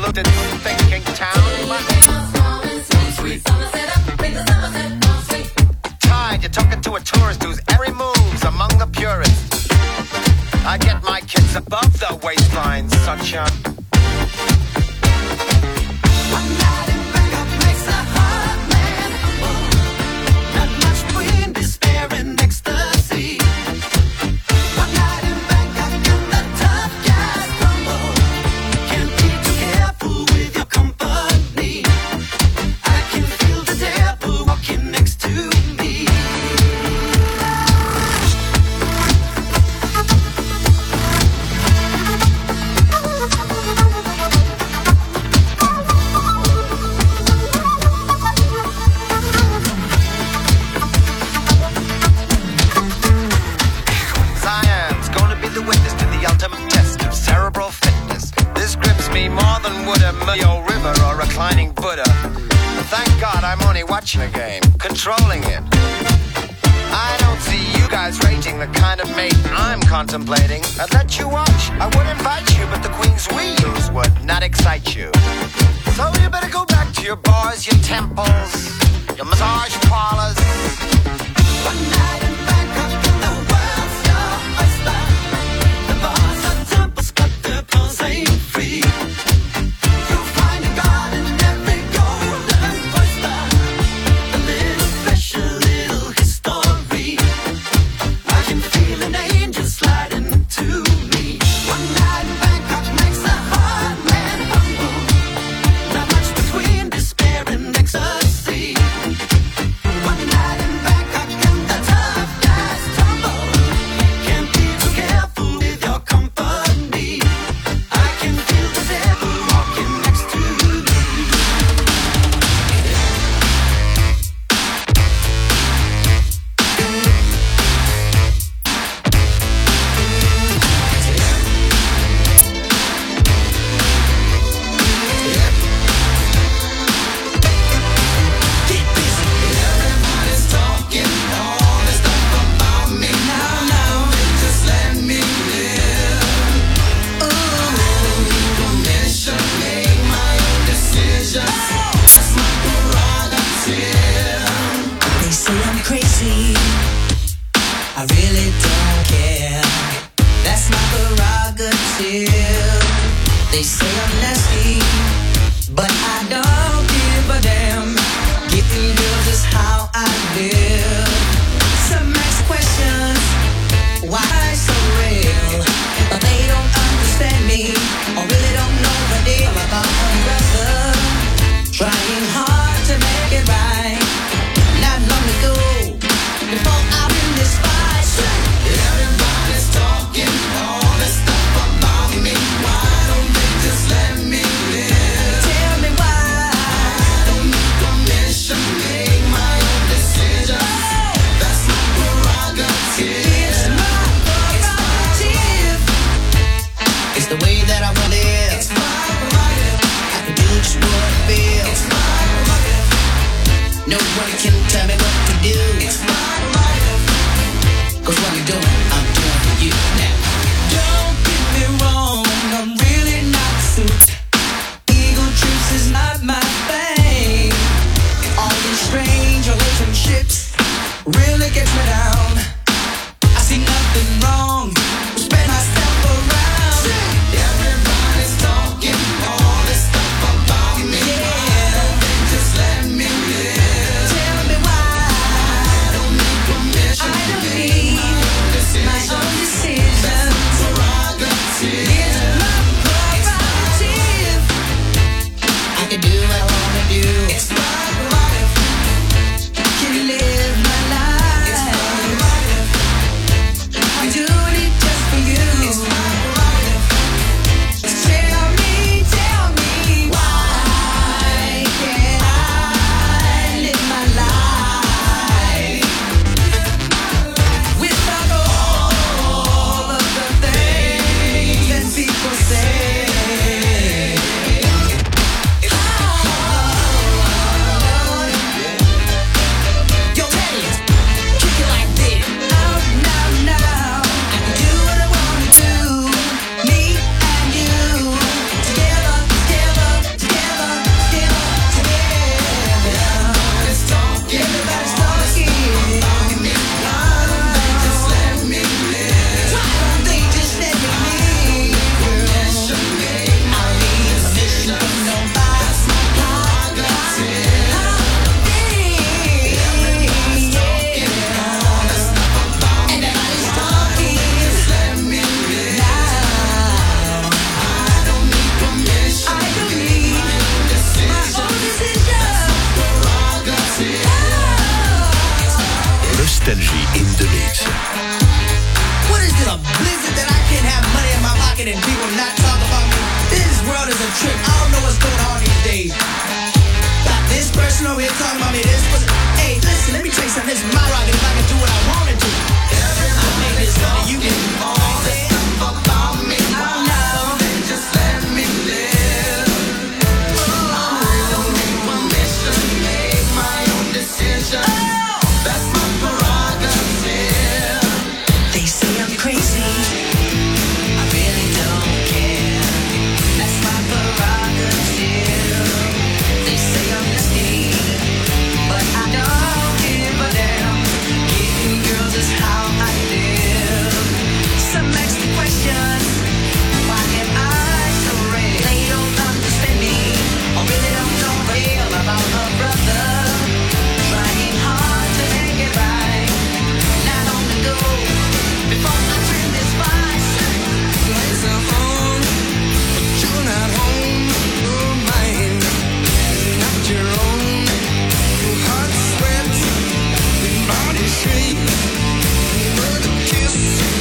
polluted, thinking town. Tired, you're talking to a tourist whose every move's among the purists. I get my kids above the waistline, sunshine. One night in Bangkok makes a hard man humble. Not much between despair and ecstasy. One night in Bangkok and the tough guys crumble. Can't be too careful with your company. I can feel the devil walking next to me. Science gonna be the witness to the ultimate test of cerebral fitness. This grips me more than would a Mio River or reclining Buddha. Thank God I'm only watching a game, controlling it. I don't see you guys rating the kind of mate I'm contemplating. I'd let you watch, I would invite you, but the queens we use would not excite you. So you better go back to your bars, your temples, your massage parlors. One night in Bangkok and the world's your oyster. The bars are temples, but their pearls ain't free. You'll find a God in every golden oyster. A little special, little history. I can feel an angel sliding to me. One night in Bangkok makes a hard man humble. Not much between despair and ecstasy. One night in Bangkok and the tough guys tumble. Can't be too careful with your company. I can feel the devil walking next to me. Everybody's talking all this stuff about me now. Just let me live. Permission, make my own decisions. That's my prerogative. They say I'm crazy. I really don't care. That's my prerogative. They say I'm nasty, but I don't give a damn. Getting girls is how I live. Some ask questions, why so real? But they don't understand me, or really don't know the deal about my brother. Trying hard to make it right. Not long ago, before I win this fight. Everybody's talking all this stuff about me. Why don't they just let me live? Tell me why. I don't need permission, make my own decisions. That's my prerogative. It's my prerogative. It's the way that I want to live. It's my prerogative. I can do just what I feel. It's my prerogative. No one can tell me what to do. It's my prerogative. 'Cause what I'm doing for you now. Don't get me wrong, I'm really not suit. Ego trips is not my thing. All these strange relationships really gets me down. I see nothing wrong. Spend myself around. Everybody's talking all this stuff about me. Yeah. They just let me live. Tell shame, but a kiss.